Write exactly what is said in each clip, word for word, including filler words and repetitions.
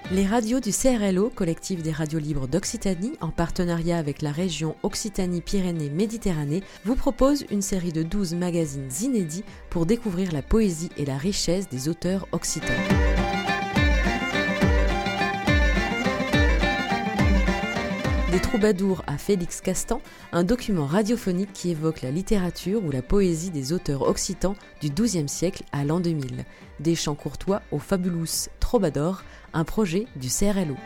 Les radios du C R L O, collectif des radios libres d'Occitanie, en partenariat avec la région Occitanie-Pyrénées-Méditerranée, vous proposent une série de douze magazines inédits pour découvrir la poésie et la richesse des auteurs occitans. Des troubadours à Félix Castan, un document radiophonique qui évoque la littérature ou la poésie des auteurs occitans du douzième siècle à l'an deux mille. Des chants courtois au Fabulous Troubadour, un projet du C R L O.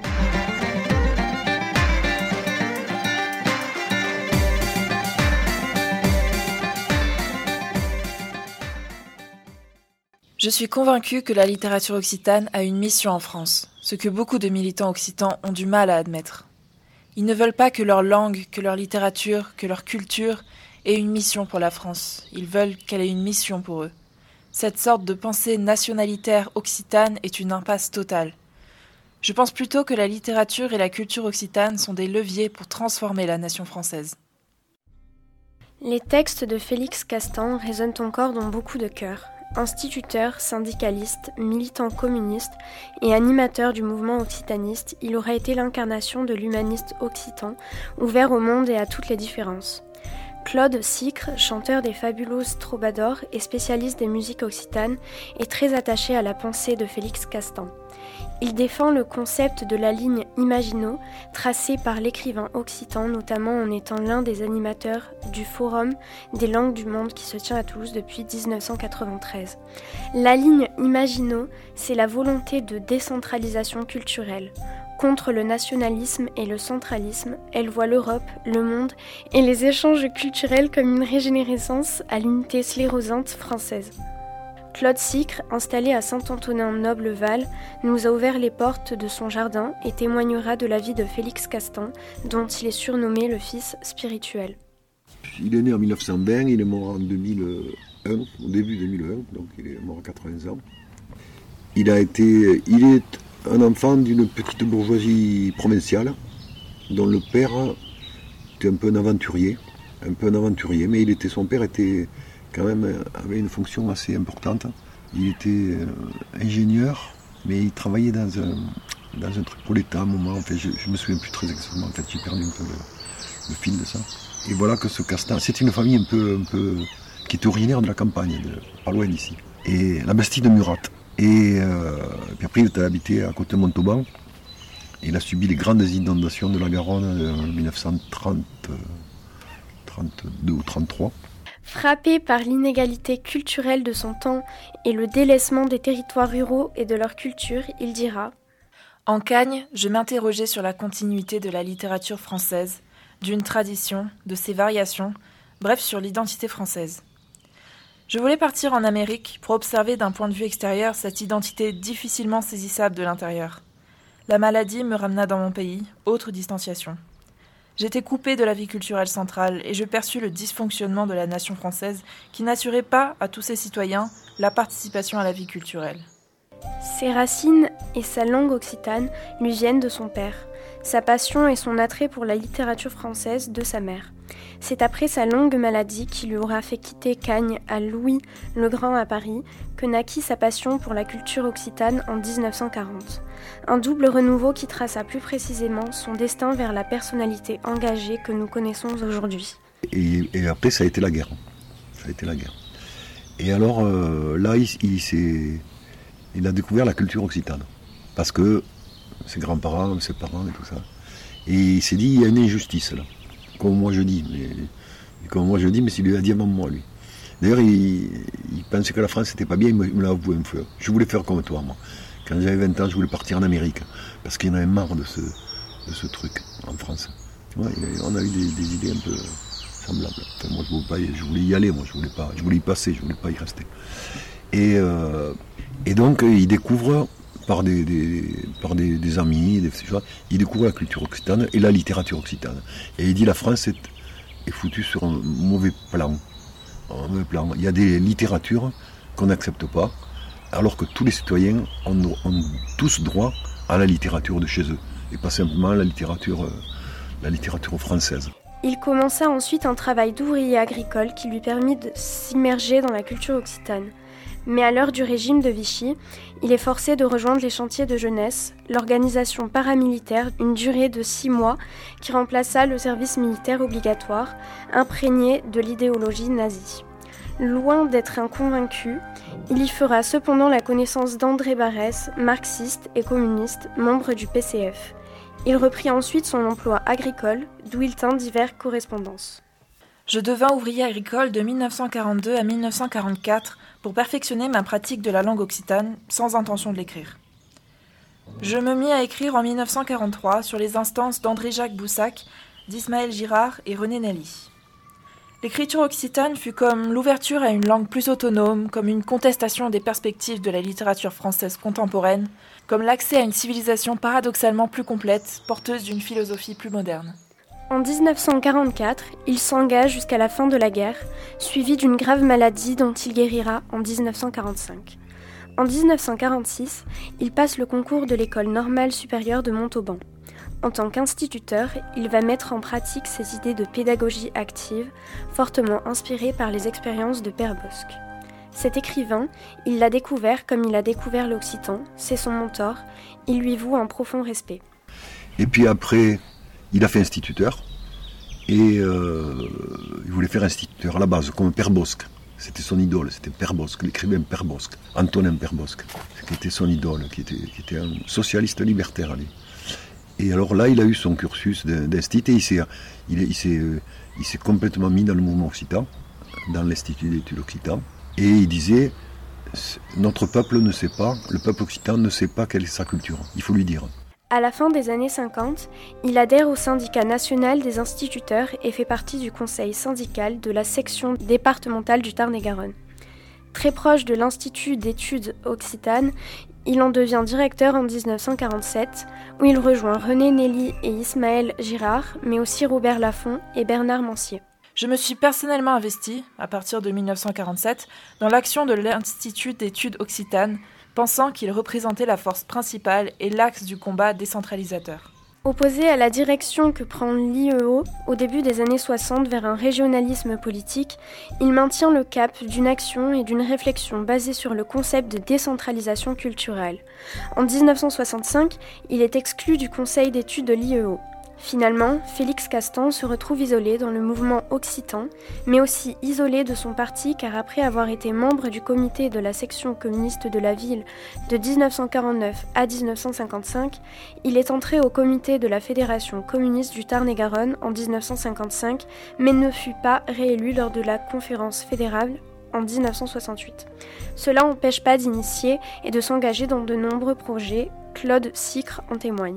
Je suis convaincue que la littérature occitane a une mission en France, ce que beaucoup de militants occitans ont du mal à admettre. Ils ne veulent pas que leur langue, que leur littérature, que leur culture ait une mission pour la France. Ils veulent qu'elle ait une mission pour eux. Cette sorte de pensée nationalitaire occitane est une impasse totale. Je pense plutôt que la littérature et la culture occitane sont des leviers pour transformer la nation française. Les textes de Félix Castan résonnent encore dans beaucoup de cœurs. Instituteur, syndicaliste, militant communiste et animateur du mouvement occitaniste, il aura été l'incarnation de l'humaniste occitan, ouvert au monde et à toutes les différences. Claude Sicre, chanteur des Fabulous Troubadours et spécialiste des musiques occitanes, est très attaché à la pensée de Félix Castan. Il défend le concept de la ligne Imagino, tracée par l'écrivain occitan, notamment en étant l'un des animateurs du Forum des langues du monde qui se tient à Toulouse depuis dix-neuf cent quatre-vingt-treize. La ligne Imagino, c'est la volonté de décentralisation culturelle. Contre le nationalisme et le centralisme, elle voit l'Europe, le monde et les échanges culturels comme une régénérescence à l'unité sclérosante française. Claude Sicre, installé à Saint-Antonin-Noble-Val, nous a ouvert les portes de son jardin et témoignera de la vie de Félix Castan, dont il est surnommé le fils spirituel. Il est né en mille neuf cent vingt, il est mort en deux mille un, au début deux mille un, donc il est mort à quatre-vingts ans. Il a été, il est un enfant d'une petite bourgeoisie provinciale, dont le père était un peu un aventurier, un peu un aventurier, mais il était, son père était quand même avait une fonction assez importante. Il était euh, ingénieur, mais il travaillait dans un, dans un truc pour l'État à un moment. En fait, je ne me souviens plus très exactement, en fait, j'ai perdu un peu le, le fil de ça. Et voilà que ce Castan, c'est une famille un peu, un peu qui est originaire de la campagne, de, pas loin d'ici. Et la Bastille de Murat. Et euh, puis après, il était habité à côté de Montauban. Il a subi les grandes inondations de la Garonne en dix-neuf cent trente, trente-deux ou trente-trois. Frappé par l'inégalité culturelle de son temps et le délaissement des territoires ruraux et de leur culture, il dira « En Cagne, je m'interrogeais sur la continuité de la littérature française, d'une tradition, de ses variations, bref sur l'identité française. Je voulais partir en Amérique pour observer d'un point de vue extérieur cette identité difficilement saisissable de l'intérieur. La maladie me ramena dans mon pays, autre distanciation. J'étais coupée de la vie culturelle centrale et je perçus le dysfonctionnement de la nation française qui n'assurait pas à tous ses citoyens la participation à la vie culturelle. » Ses racines et sa langue occitane lui viennent de son père, sa passion et son attrait pour la littérature française de sa mère. C'est après sa longue maladie qui lui aura fait quitter Cagnes à Louis le Grand à Paris que naquit sa passion pour la culture occitane en dix-neuf cent quarante. Un double renouveau qui traça plus précisément son destin vers la personnalité engagée que nous connaissons aujourd'hui. Et, et après, ça a été la guerre. Ça a été la guerre. Et alors, euh, là, il, il, s'est, il a découvert la culture occitane. Parce que ses grands-parents, ses parents et tout ça. Et il s'est dit, il y a une injustice là. Comme moi je dis, mais, comme moi je dis, mais c'est lui a dit avant moi, lui. D'ailleurs, il, il pensait que la France n'était pas bien, il me, il me l'a avoué un peu. Je voulais faire comme toi, moi. Quand j'avais vingt ans, je voulais partir en Amérique, parce qu'il y en avait marre de ce, de ce truc en France. Ouais, on a eu des, des idées un peu semblables. Enfin, moi, je voulais, pas, je voulais y aller, moi, je voulais, pas, je voulais y passer, je voulais pas y rester. Et, euh, et donc, il découvre, par des, des, par des, des amis, des, il découvre la culture occitane et la littérature occitane. Et il dit la France est, est foutue sur un mauvais plan. Un mauvais plan. Il y a des littératures qu'on n'accepte pas, alors que tous les citoyens ont, ont tous droit à la littérature de chez eux, et pas simplement la littérature, la littérature française. Il commença ensuite un travail d'ouvrier agricole qui lui permit de s'immerger dans la culture occitane. Mais à l'heure du régime de Vichy, il est forcé de rejoindre les chantiers de jeunesse, l'organisation paramilitaire d'une durée de six mois qui remplaça le service militaire obligatoire, imprégné de l'idéologie nazie. Loin d'être un convaincu, il y fera cependant la connaissance d'André Barès, marxiste et communiste, membre du P C F. Il reprit ensuite son emploi agricole, d'où il tint diverses correspondances. Je devins ouvrier agricole de mille neuf cent quarante-deux à mille neuf cent quarante-quatre pour perfectionner ma pratique de la langue occitane, sans intention de l'écrire. Je me mis à écrire en mille neuf cent quarante-trois sur les instances d'André-Jacques Boussac, d'Ismaël Girard et René Nelly. L'écriture occitane fut comme l'ouverture à une langue plus autonome, comme une contestation des perspectives de la littérature française contemporaine, comme l'accès à une civilisation paradoxalement plus complète, porteuse d'une philosophie plus moderne. En dix-neuf cent quarante-quatre, il s'engage jusqu'à la fin de la guerre, suivi d'une grave maladie dont il guérira en dix-neuf cent quarante-cinq. En dix-neuf cent quarante-six, il passe le concours de l'École normale supérieure de Montauban. En tant qu'instituteur, il va mettre en pratique ses idées de pédagogie active, fortement inspirées par les expériences de Père Bosc. Cet écrivain, il l'a découvert comme il a découvert l'Occitan, c'est son mentor, il lui voue un profond respect. Et puis après, il a fait instituteur, et euh, il voulait faire instituteur à la base, comme Père Bosc. C'était son idole, c'était Père Bosc, l'écrivain Père Bosc, Antonin Père Bosc, qui était son idole, qui était, qui était un socialiste libertaire, lui. Et alors là, il a eu son cursus d'instit et il s'est, il, il, s'est, il s'est complètement mis dans le mouvement occitan, dans l'Institut d'études occitan. Et il disait, notre peuple ne sait pas, le peuple occitan ne sait pas quelle est sa culture, il faut lui dire. À la fin des années cinquante, il adhère au syndicat national des instituteurs et fait partie du conseil syndical de la section départementale du Tarn-et-Garonne. Très proche de l'Institut d'études occitanes, il en devient directeur en dix-neuf cent quarante-sept, où il rejoint René Nelly et Ismaël Girard, mais aussi Robert Laffont et Bernard Mancier. Je me suis personnellement investi, à partir de mille neuf cent quarante-sept, dans l'action de l'Institut d'études occitanes, pensant qu'il représentait la force principale et l'axe du combat décentralisateur. Opposé à la direction que prend l'I E O au début des années soixante vers un régionalisme politique, il maintient le cap d'une action et d'une réflexion basée sur le concept de décentralisation culturelle. En dix-neuf cent soixante-cinq, il est exclu du conseil d'études de l'I E O. Finalement, Félix Castan se retrouve isolé dans le mouvement occitan, mais aussi isolé de son parti car après avoir été membre du comité de la section communiste de la ville de dix-neuf cent quarante-neuf à dix-neuf cent cinquante-cinq, il est entré au comité de la Fédération communiste du Tarn-et-Garonne en dix-neuf cent cinquante-cinq, mais ne fut pas réélu lors de la conférence fédérale en dix-neuf cent soixante-huit. Cela n'empêche pas d'initier et de s'engager dans de nombreux projets, Claude Sicre en témoigne.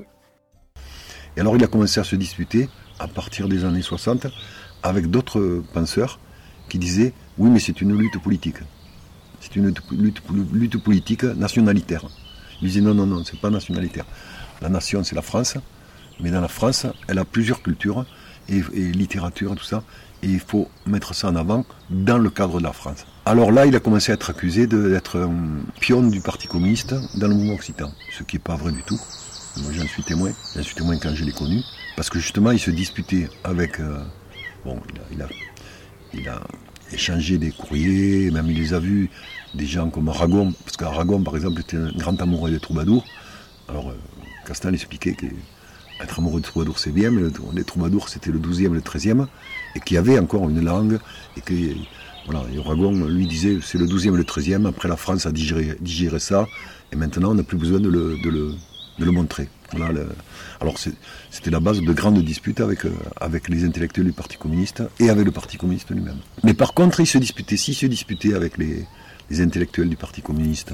Et alors il a commencé à se disputer, à partir des années soixante, avec d'autres penseurs qui disaient « Oui, mais c'est une lutte politique. C'est une lutte, lutte politique nationalitaire. » Il disait « Non, non, non, c'est pas nationalitaire. La nation, c'est la France, mais dans la France, elle a plusieurs cultures, et, et littérature et tout ça, et il faut mettre ça en avant dans le cadre de la France. » Alors là, il a commencé à être accusé de, d'être un pion du Parti communiste dans le mouvement occitan, ce qui n'est pas vrai du tout. Moi, j'en suis témoin, j'en suis témoin quand je l'ai connu, parce que justement, il se disputait avec... Euh, bon, il a, il, a, il a échangé des courriers, même il les a vus, des gens comme Aragon, parce qu'Aragon, par exemple, était un grand amoureux des troubadours. Alors, euh, Castan expliquait qu'être amoureux de troubadours, c'est bien, mais le, les troubadours, c'était le douzième, le treizième, et qu'il y avait encore une langue, et que... Voilà, et Aragon lui disait, c'est le douzième et le treizième, après la France a digéré, digéré ça, et maintenant, on n'a plus besoin de le... De le de le montrer. Voilà, le... Alors c'est, c'était la base de grandes disputes avec, euh, avec les intellectuels du Parti communiste et avec le Parti communiste lui-même. Mais par contre, il se disputait, s'il se disputait avec les, les intellectuels du Parti communiste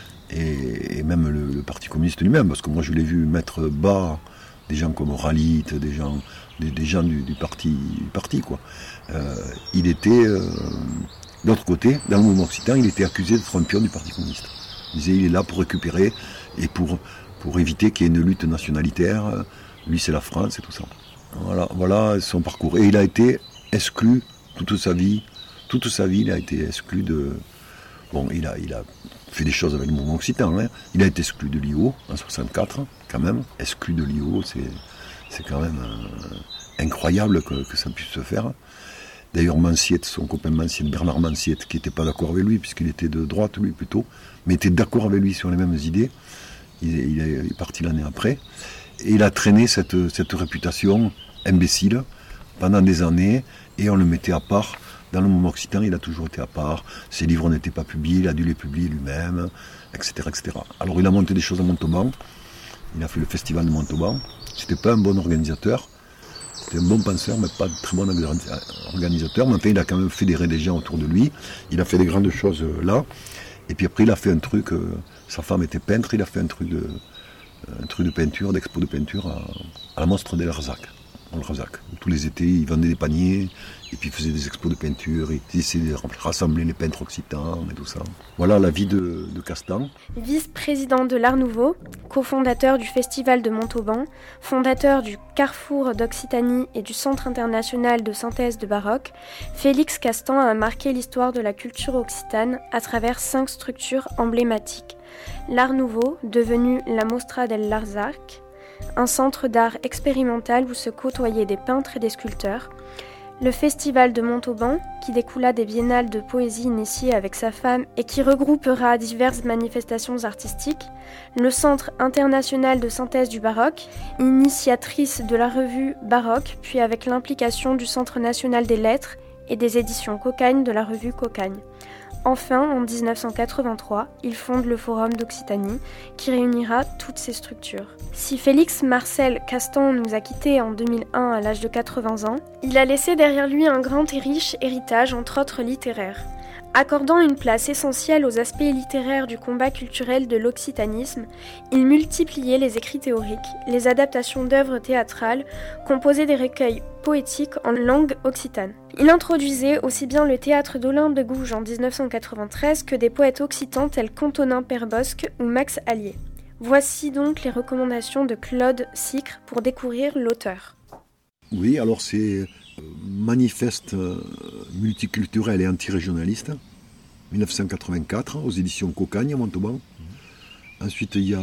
et, et même le, le Parti communiste lui-même, parce que moi je l'ai vu mettre bas des gens comme Ralit, des gens, des, des gens du, du, parti, du parti, quoi. Euh, il était, euh, de l'autre côté, dans le mouvement occitan, il était accusé d'être un pion du Parti communiste. Il disait, il est là pour récupérer et pour... pour éviter qu'il y ait une lutte nationalitaire, lui c'est la France et tout ça. Voilà, voilà son parcours. Et il a été exclu toute sa vie, toute sa vie il a été exclu de... Bon, il a, il a fait des choses avec le mouvement occitan, hein. Il a été exclu de l'I O en soixante-quatre, quand même. Exclu de l'I O, c'est, c'est quand même euh, incroyable que, que ça puisse se faire. D'ailleurs, Manciette, son copain Manciette, Bernard Manciette, qui n'était pas d'accord avec lui, puisqu'il était de droite, lui, plutôt, mais était d'accord avec lui sur les mêmes idées. Il, il est parti l'année après. Et il a traîné cette, cette réputation imbécile pendant des années, et on le mettait à part. Dans le mouvement occitan, il a toujours été à part. Ses livres n'étaient pas publiés, il a dû les publier lui-même, et cetera, et cetera. Alors il a monté des choses à Montauban. Il a fait le festival de Montauban. C'était pas un bon organisateur. C'était un bon penseur, mais pas un très bon organisateur. Mais enfin, il a quand même fédéré des gens autour de lui. Il a fait des grandes choses là. Et puis après, il a fait un truc. Euh, sa femme était peintre. Il a fait un truc de, un truc de peinture, d'expo de peinture à, à la Mostre de l'Arzac. Tous les étés, il vendait des paniers, et puis il faisait des expos de peinture, et il essayait de rassembler les peintres occitans et tout ça. Voilà la vie de, de Castan. Vice-président de l'Art Nouveau, cofondateur du Festival de Montauban, fondateur du Carrefour d'Occitanie et du Centre international de synthèse de baroque, Félix Castan a marqué l'histoire de la culture occitane à travers cinq structures emblématiques. L'Art Nouveau, devenu la Mostra del Larzac, un centre d'art expérimental où se côtoyaient des peintres et des sculpteurs, le Festival de Montauban, qui découla des biennales de poésie initiées avec sa femme et qui regroupera diverses manifestations artistiques, le Centre international de synthèse du baroque, initiatrice de la revue Baroque, puis avec l'implication du Centre national des lettres et des éditions Cocagne de la revue Cocagne. Enfin, en dix-neuf cent quatre-vingt-trois, il fonde le Forum d'Occitanie, qui réunira toutes ces structures. Si Félix Marcel Castan nous a quittés en deux mille un à l'âge de quatre-vingts ans, il a laissé derrière lui un grand et riche héritage, entre autres littéraire. Accordant une place essentielle aux aspects littéraires du combat culturel de l'occitanisme, il multipliait les écrits théoriques, les adaptations d'œuvres théâtrales, composait des recueils poétiques en langue occitane. Il introduisait aussi bien le théâtre d'Olympe de Gouges en dix-neuf cent quatre-vingt-treize que des poètes occitans tels qu'Antonin Perbosque ou Max Allier. Voici donc les recommandations de Claude Sicre pour découvrir l'auteur. Oui, alors c'est manifeste multiculturel et antirégionaliste, dix-neuf cent quatre-vingt-quatre, aux éditions Cocagne à Montauban. Mmh. Ensuite, il y a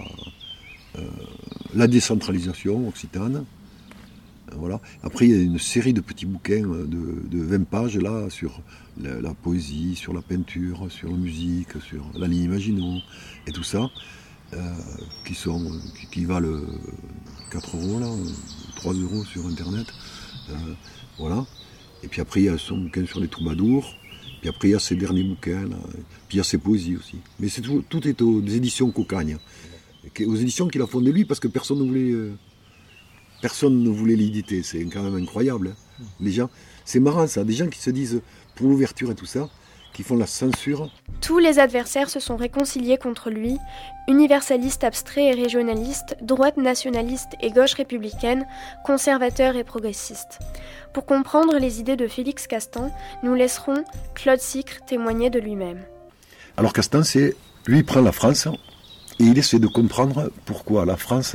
euh, la décentralisation occitane. Voilà. Après, il y a une série de petits bouquins de, de vingt pages là, sur la, la poésie, sur la peinture, sur la musique, sur la ligne Maginot et tout ça, euh, qui, sont, qui, qui valent quatre euros, là, trois euros sur Internet. Euh, voilà. Et puis après, il y a son bouquin sur les troubadours. Puis après, il y a ses derniers bouquins. Là. Puis il y a ses poésies aussi. Mais c'est tout, tout est aux éditions Cocagne. Aux éditions qu'il a fondées lui, parce que personne ne voulait, euh, personne ne voulait l'éditer. C'est quand même incroyable. Hein. Les gens, c'est marrant ça. Des gens qui se disent, pour l'ouverture et tout ça, qui font la censure. Tous les adversaires se sont réconciliés contre lui, universaliste abstrait et régionaliste, droite nationaliste et gauche républicaine, conservateur et progressiste. Pour comprendre les idées de Félix Castan, nous laisserons Claude Sicre témoigner de lui-même. Alors Castan, c'est, lui il prend la France et il essaie de comprendre pourquoi la France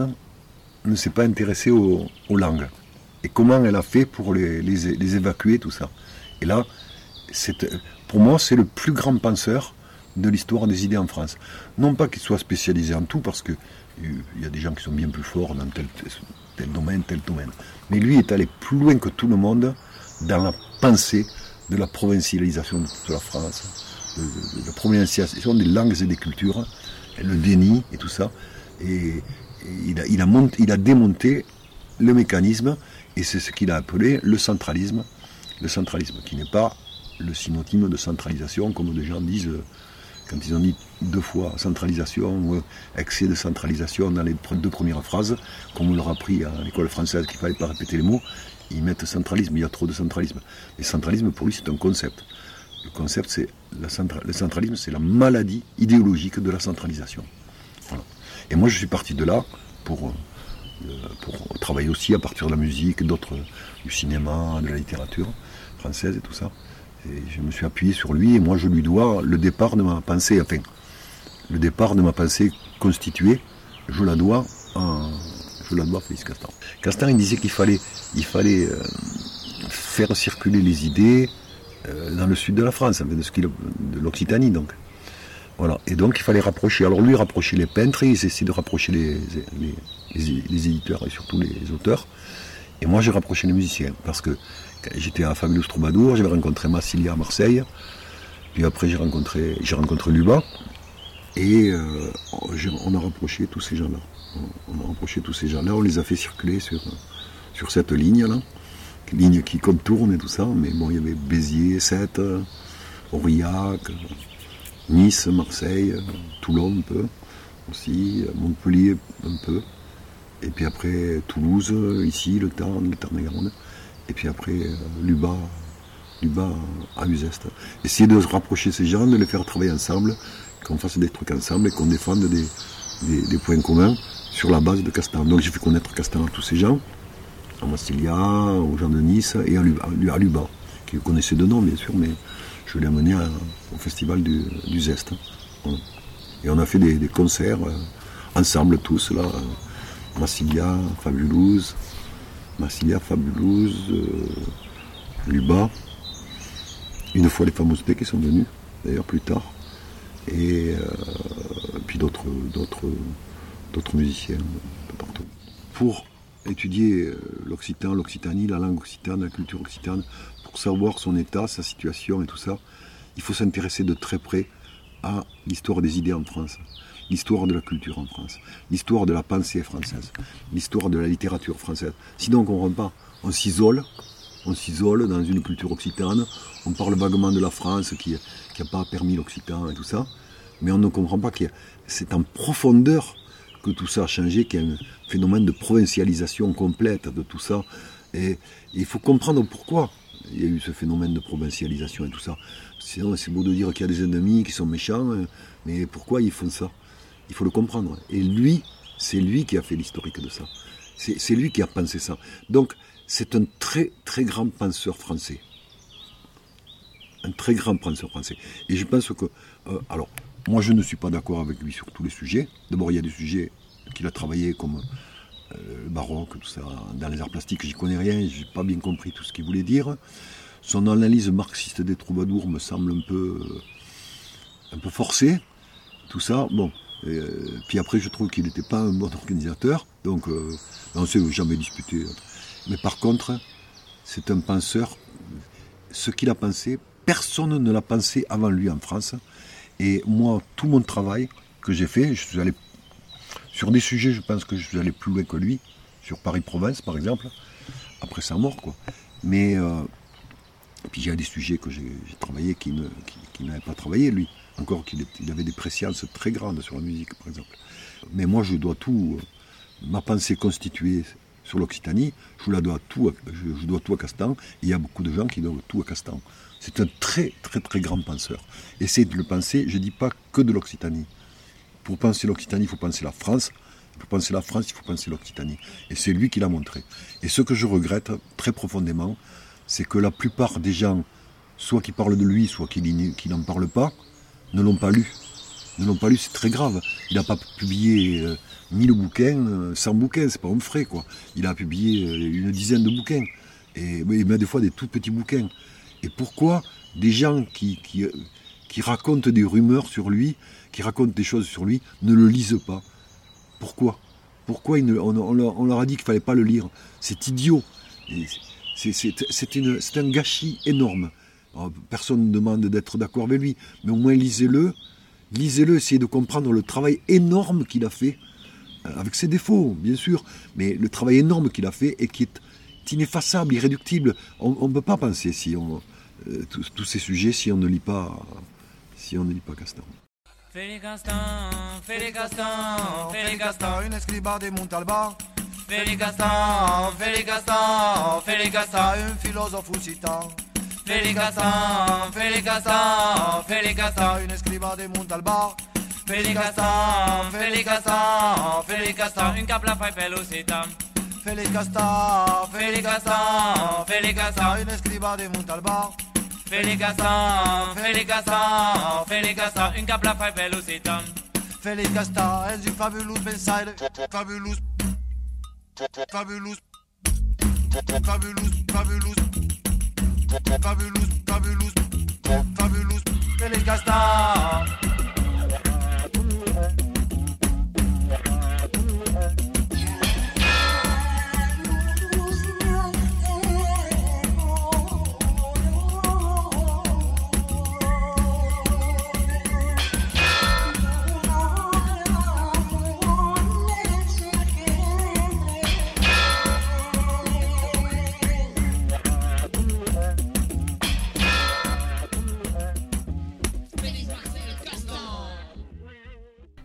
ne s'est pas intéressée aux, aux langues et comment elle a fait pour les, les, les évacuer, tout ça. Et là, c'est, pour moi, c'est le plus grand penseur de l'histoire des idées en France. Non pas qu'il soit spécialisé en tout, parce qu'il y a des gens qui sont bien plus forts dans tel, tel domaine, tel domaine. Mais lui est allé plus loin que tout le monde dans la pensée de la provincialisation de la France, de, de, de la provincialisation des langues et des cultures, et le déni et tout ça. Et, et il, a, il, a monté, il a démonté le mécanisme, et c'est ce qu'il a appelé le centralisme. Le centralisme qui n'est pas le synonyme de centralisation, comme les gens disent quand ils ont dit deux fois centralisation ou excès de centralisation dans les deux premières phrases, comme on leur a appris à l'école française qu'il ne fallait pas répéter les mots, ils mettent centralisme, il y a trop de centralisme. Et centralisme, pour lui, c'est un concept. Le concept, c'est la centra... le centralisme, c'est la maladie idéologique de la centralisation. Voilà. Et moi, je suis parti de là pour, pour travailler aussi à partir de la musique, d'autres, du cinéma, de la littérature française et tout ça. Et je me suis appuyé sur lui et moi je lui dois le départ de ma pensée, enfin, le départ de ma pensée constituée, je la dois à, je la dois à Félix Castan. Castan, il disait qu'il fallait, il fallait euh, faire circuler les idées euh, dans le sud de la France, enfin, de, ce qu'il, de l'Occitanie donc. Voilà. Et donc il fallait rapprocher, alors lui rapprocher les peintres, il essayait de rapprocher les, les, les, les éditeurs et surtout les auteurs. Et moi, j'ai rapproché les musiciens, parce que j'étais à Fabulous Troubadour, j'avais rencontré Massilia à Marseille, puis après j'ai rencontré, j'ai rencontré Luba, et euh, on a rapproché tous ces gens-là. On a rapproché tous ces gens-là, on les a fait circuler sur, sur cette ligne-là, ligne qui contourne et tout ça, mais bon, il y avait Béziers, Sète, Aurillac, Nice, Marseille, Toulon un peu aussi, Montpellier un peu, et puis après Toulouse, ici, le Tarn, le Tarn-et-Garonne, et puis après euh, Luba, Luba à Uzès. Essayer de se rapprocher ces gens, de les faire travailler ensemble, qu'on fasse des trucs ensemble et qu'on défende des, des, des points communs sur la base de Castan. Donc j'ai fait connaître Castan à tous ces gens, à Massilia, aux gens de Nice et à Luba, à Luba qui connaissaient de nom bien sûr, mais je l'ai amené à, au festival du, du Zest. Voilà. Et on a fait des, des concerts euh, ensemble tous là, euh, Massilia, Fabulous, Massilia, Fabulous, euh, Luba, une fois les fameux P qui sont venus, d'ailleurs plus tard, et euh, puis d'autres, d'autres, d'autres musiciens un peu partout. Pour étudier l'occitan, l'occitanie, la langue occitane, la culture occitane, pour savoir son état, sa situation et tout ça, il faut s'intéresser de très près à l'histoire des idées en France, l'histoire de la culture en France, l'histoire de la pensée française, l'histoire de la littérature française. Sinon on ne comprend pas, on s'isole, on s'isole dans une culture occitane, on parle vaguement de la France qui n'a pas permis l'occitan et tout ça, mais on ne comprend pas que c'est en profondeur que tout ça a changé, qu'il y a un phénomène de provincialisation complète de tout ça, et il faut comprendre pourquoi il y a eu ce phénomène de provincialisation et tout ça. Sinon, c'est beau de dire qu'il y a des ennemis qui sont méchants, mais pourquoi ils font ça? Il faut le comprendre. Et lui, c'est lui qui a fait l'historique de ça. C'est, c'est lui qui a pensé ça. Donc, c'est un très, très grand penseur français. Un très grand penseur français. Et je pense que... Euh, alors, moi, je ne suis pas d'accord avec lui sur tous les sujets. D'abord, il y a des sujets qu'il a travaillé comme... le baroque, tout ça, dans les arts plastiques, j'y connais rien, j'ai pas bien compris tout ce qu'il voulait dire. Son analyse marxiste des troubadours me semble un peu, un peu forcée, tout ça. Bon, et, euh, puis après, je trouve qu'il n'était pas un bon organisateur, donc euh, on ne s'est jamais disputé. Mais par contre, c'est un penseur. Ce qu'il a pensé, personne ne l'a pensé avant lui en France. Et moi, tout mon travail que j'ai fait, je suis allé sur des sujets, je pense que je suis allé plus loin que lui, sur Paris-Province par exemple, après sa mort, quoi. Mais, euh, puis il y a des sujets que j'ai, j'ai travaillé qui, ne, qui, qui n'avait pas travaillé, lui. Encore qu'il il avait des présciences très grandes sur la musique, par exemple. Mais moi, je dois tout, euh, ma pensée constituée sur l'Occitanie, je la dois tout, à, je, je dois tout à Castan, et il y a beaucoup de gens qui doivent tout à Castan. C'est un très, très, très grand penseur. Essayez de le penser, je ne dis pas que de l'Occitanie. Pour penser l'Occitanie, il faut penser la France. Pour penser la France, il faut penser l'Occitanie. Et c'est lui qui l'a montré. Et ce que je regrette très profondément, c'est que la plupart des gens, soit qui parlent de lui, soit qui, qui n'en parlent pas, ne l'ont pas lu. Ne l'ont pas lu, c'est très grave. Il n'a pas publié euh, mille bouquins, euh, cent bouquins, c'est pas un frais, quoi. Il a publié euh, une dizaine de bouquins. Et, et même des fois des tout petits bouquins. Et pourquoi des gens qui, qui, qui racontent des rumeurs sur lui, qui racontent des choses sur lui, ne le lisent pas? Pourquoi Pourquoi ils ne, on, on, leur, on leur a dit qu'il ne fallait pas le lire? C'est idiot. Et c'est, c'est, c'est, une, c'est un gâchis énorme. Alors, personne ne demande d'être d'accord avec lui, mais au moins lisez-le. Lisez-le, essayez de comprendre le travail énorme qu'il a fait, avec ses défauts, bien sûr, mais le travail énorme qu'il a fait et qui est ineffaçable, irréductible. On ne peut pas penser si on, euh, tous, tous ces sujets si on ne lit pas, si on ne lit pas Castan. Félix Castan, Félix Castan, Félix Castan, une escriba de Montalba. Félix Castan, Félix Castan, Félix Castan, un philosophe occitan. Félix Castan, Félix Castan, Félix Castan, une escriba de Montalba. Félix Castan, Félix Castan, Félix Castan, une cap la faille belle occitan. Félix Castan, Félix Castan, Félix Castan, une escriba de Montalba. Félix Castan, Félix Castan, Félix Castan, une cap la faille belle occitan. Félix Castan, elle dit fabulous beside, fabulous, fabulous, fabulous, fabulous, fabulous, fabulous, fabulous, Félix Castan.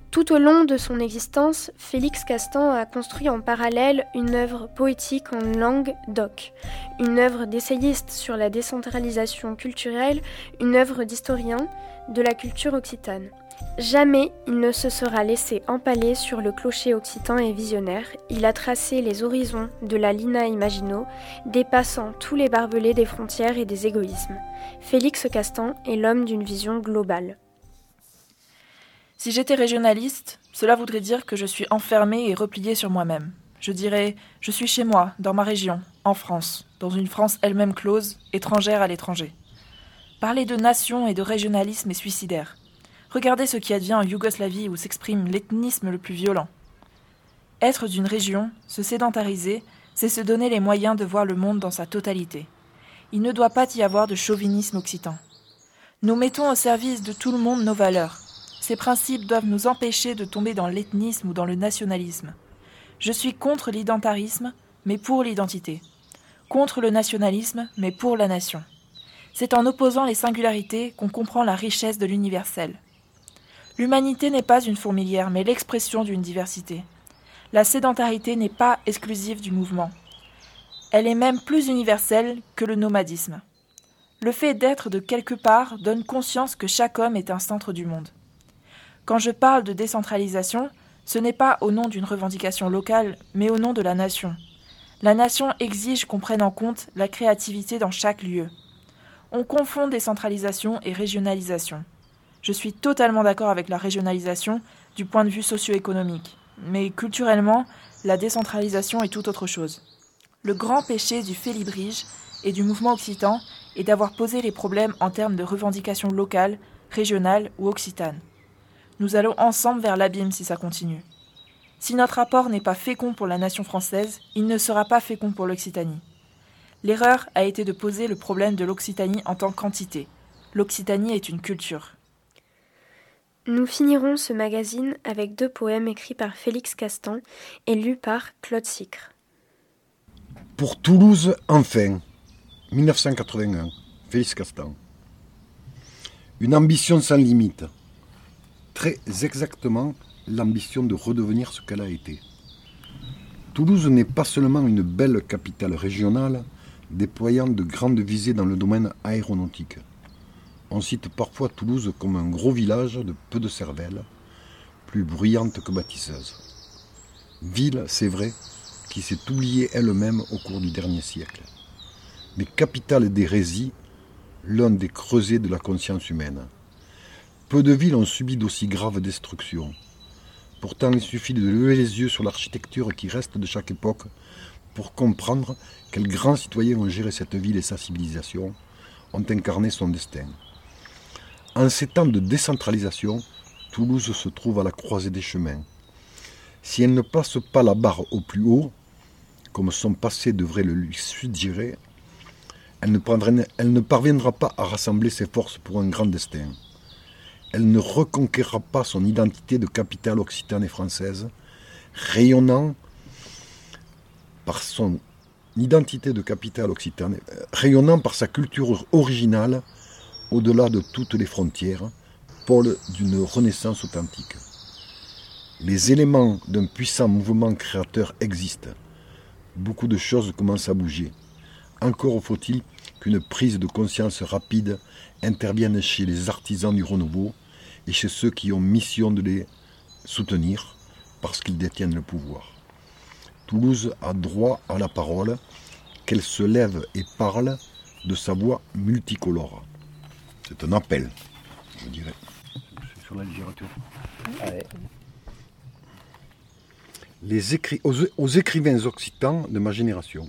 Tout au long de son existence, Félix Castan a construit en parallèle une œuvre poétique en langue d'oc, une œuvre d'essayiste sur la décentralisation culturelle, une œuvre d'historien de la culture occitane. Jamais il ne se sera laissé empaler sur le clocher occitan et visionnaire. Il a tracé les horizons de la Lina Imagino, dépassant tous les barbelés des frontières et des égoïsmes. Félix Castan est l'homme d'une vision globale. Si j'étais régionaliste, cela voudrait dire que je suis enfermée et repliée sur moi-même. Je dirais, je suis chez moi, dans ma région, en France, dans une France elle-même close, étrangère à l'étranger. Parler de nation et de régionalisme est suicidaire. Regardez ce qui advient en Yougoslavie où s'exprime l'ethnisme le plus violent. Être d'une région, se sédentariser, c'est se donner les moyens de voir le monde dans sa totalité. Il ne doit pas y avoir de chauvinisme occitan. Nous mettons au service de tout le monde nos valeurs. Ces principes doivent nous empêcher de tomber dans l'ethnisme ou dans le nationalisme. Je suis contre l'identarisme, mais pour l'identité. Contre le nationalisme, mais pour la nation. C'est en opposant les singularités qu'on comprend la richesse de l'universel. L'humanité n'est pas une fourmilière, mais l'expression d'une diversité. La sédentarité n'est pas exclusive du mouvement. Elle est même plus universelle que le nomadisme. Le fait d'être de quelque part donne conscience que chaque homme est un centre du monde. Quand je parle de décentralisation, ce n'est pas au nom d'une revendication locale, mais au nom de la nation. La nation exige qu'on prenne en compte la créativité dans chaque lieu. On confond décentralisation et régionalisation. Je suis totalement d'accord avec la régionalisation du point de vue socio-économique, mais culturellement, la décentralisation est tout autre chose. Le grand péché du félibrige et du mouvement occitan est d'avoir posé les problèmes en termes de revendications locales, régionales ou occitanes. Nous allons ensemble vers l'abîme si ça continue. Si notre rapport n'est pas fécond pour la nation française, il ne sera pas fécond pour l'Occitanie. L'erreur a été de poser le problème de l'Occitanie en tant qu'entité. L'Occitanie est une culture. Nous finirons ce magazine avec deux poèmes écrits par Félix Castan et lus par Claude Sicre. Pour Toulouse, enfin, dix-neuf cent quatre-vingt-un, Félix Castan. Une ambition sans limite. Très exactement l'ambition de redevenir ce qu'elle a été. Toulouse n'est pas seulement une belle capitale régionale déployant de grandes visées dans le domaine aéronautique. On cite parfois Toulouse comme un gros village de peu de cervelle, plus bruyante que bâtisseuse. Ville, c'est vrai, qui s'est oubliée elle-même au cours du dernier siècle. Mais capitale d'hérésie, l'un des creusets de la conscience humaine. Peu de villes ont subi d'aussi graves destructions. Pourtant, il suffit de lever les yeux sur l'architecture qui reste de chaque époque pour comprendre quels grands citoyens ont géré cette ville et sa civilisation, ont incarné son destin. En ces temps de décentralisation, Toulouse se trouve à la croisée des chemins. Si elle ne passe pas la barre au plus haut, comme son passé devrait le lui suggérer, elle ne, elle ne parviendra pas à rassembler ses forces pour un grand destin. Elle ne reconquérera pas son identité de capitale occitane et française, rayonnant par son identité de capitale occitane, rayonnant par sa culture originale, au-delà de toutes les frontières, pôle d'une renaissance authentique. Les éléments d'un puissant mouvement créateur existent. Beaucoup de choses commencent à bouger. Encore faut-il qu'une prise de conscience rapide intervienne chez les artisans du renouveau et chez ceux qui ont mission de les soutenir parce qu'ils détiennent le pouvoir. Toulouse a droit à la parole, qu'elle se lève et parle de sa voix multicolore. C'est un appel, je dirais. C'est sur la littérature. Ouais. Les écri- aux, aux écrivains occitans de ma génération.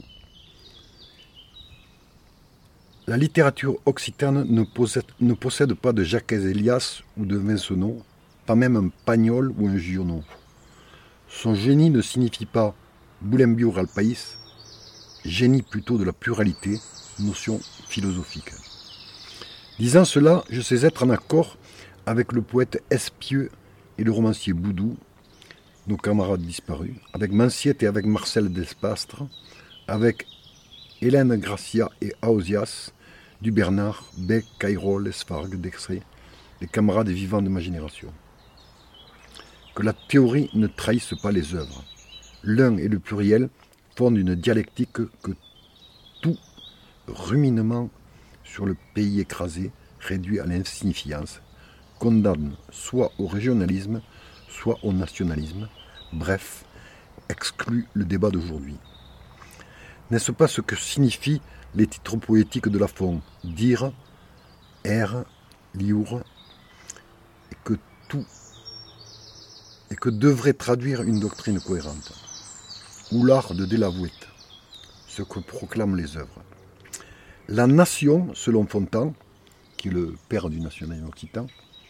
La littérature occitane ne possède, ne possède pas de Jacques Elias ou de Vincenot, pas même un Pagnol ou un Giono. Son génie ne signifie pas Boulembiour al País, génie plutôt de la pluralité, notion philosophique. Disant cela, je sais être en accord avec le poète espieux et le romancier Boudou, nos camarades disparus, avec Manciette et avec Marcel Despastres, avec Hélène Gracia et Aosias, du Bernard, Beck, Cayrol, Esfargue, Dexré, les camarades vivants de ma génération. que la théorie ne trahisse pas les œuvres. L'un et le pluriel fondent une dialectique que tout ruminement sur le pays écrasé, réduit à l'insignifiance, condamne soit au régionalisme, soit au nationalisme, bref, exclut le débat d'aujourd'hui. N'est-ce pas ce que signifient les titres poétiques de Lafon, dire, air, liour, et que tout, et que devrait traduire une doctrine cohérente, ou l'art de Delavouette, ce que proclament les œuvres. La nation, selon Fontan, qui est le père du nationalisme occitan,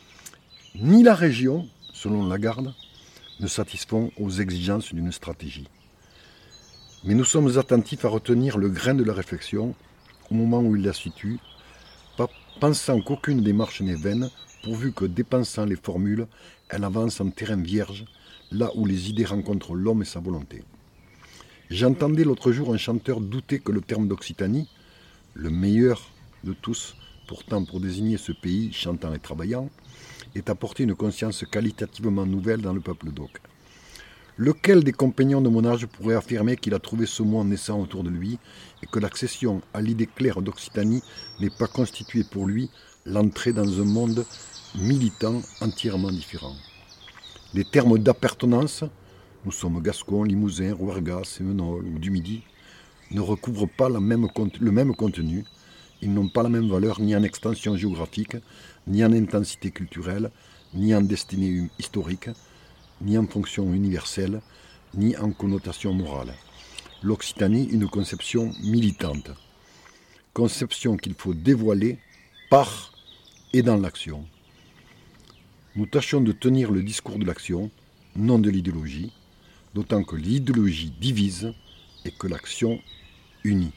ni la région, selon Lagarde, ne satisfont aux exigences d'une stratégie. Mais nous sommes attentifs à retenir le grain de la réflexion au moment où il la situe, pas pensant qu'aucune démarche n'est vaine, pourvu que, dépensant les formules, elle avance en terrain vierge, là où les idées rencontrent l'homme et sa volonté. J'entendais l'autre jour un chanteur douter que le terme d'Occitanie, le meilleur de tous, pourtant pour désigner ce pays chantant et travaillant, ait apporté une conscience qualitativement nouvelle dans le peuple d'Oc. Lequel des compagnons de mon âge pourrait affirmer qu'il a trouvé ce mot en naissant autour de lui et que l'accession à l'idée claire d'Occitanie n'est pas constituée pour lui l'entrée dans un monde militant entièrement différent. Les termes d'appartenance, nous sommes Gascons, Limousins, Rouergas, Sévenol ou du Midi, ne recouvrent pas la même, le même contenu. Ils n'ont pas la même valeur ni en extension géographique, ni en intensité culturelle, ni en destinée historique, ni en fonction universelle, ni en connotation morale. L'Occitanie, une conception militante. Conception qu'il faut dévoiler par et dans l'action. Nous tâchons de tenir le discours de l'action, non de l'idéologie, d'autant que l'idéologie divise et que l'action unit.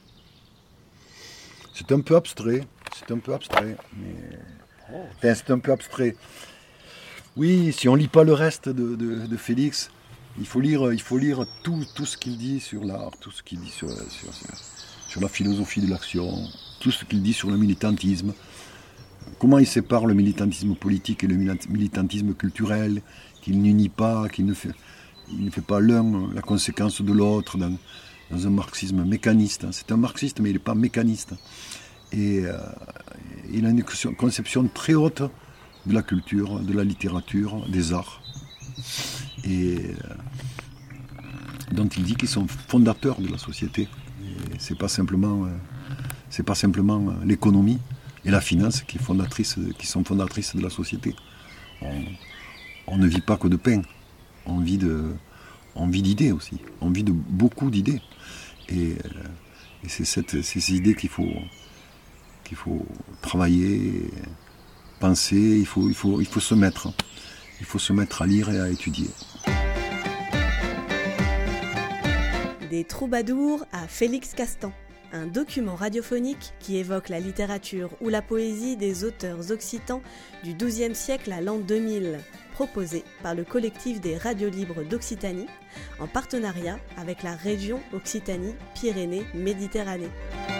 C'est un peu abstrait, c'est un peu abstrait, mais... Enfin, c'est un peu abstrait. Oui, si on ne lit pas le reste de, de, de Félix, il faut lire, il faut lire tout, tout ce qu'il dit sur l'art, tout ce qu'il dit sur, sur, sur, sur la philosophie de l'action, tout ce qu'il dit sur le militantisme. Comment il sépare le militantisme politique et le militantisme culturel, qu'il n'unit pas, qu'il ne fait, il ne fait pas l'un la conséquence de l'autre dans, dans un marxisme mécaniste. C'est un marxiste, mais il n'est pas mécaniste. Et euh, il a une conception très haute de la culture, de la littérature, des arts, et euh, dont il dit qu'ils sont fondateurs de la société. Et c'est pas simplement, euh, c'est pas simplement euh, l'économie et la finance qui, est fondatrice, qui sont fondatrices de la société. On, on ne vit pas que de pain, on vit, de, on vit d'idées aussi, on vit de beaucoup d'idées. Et, euh, et c'est, cette, c'est ces idées qu'il faut... qu'il faut travailler, penser, il faut, il faut, il faut se mettre. Il faut se mettre à lire et à étudier. Des troubadours à Félix Castan, un document radiophonique qui évoque la littérature ou la poésie des auteurs occitans du douzième siècle à l'an deux mille, proposé par le collectif des radios libres d'Occitanie, en partenariat avec la région Occitanie-Pyrénées-Méditerranée.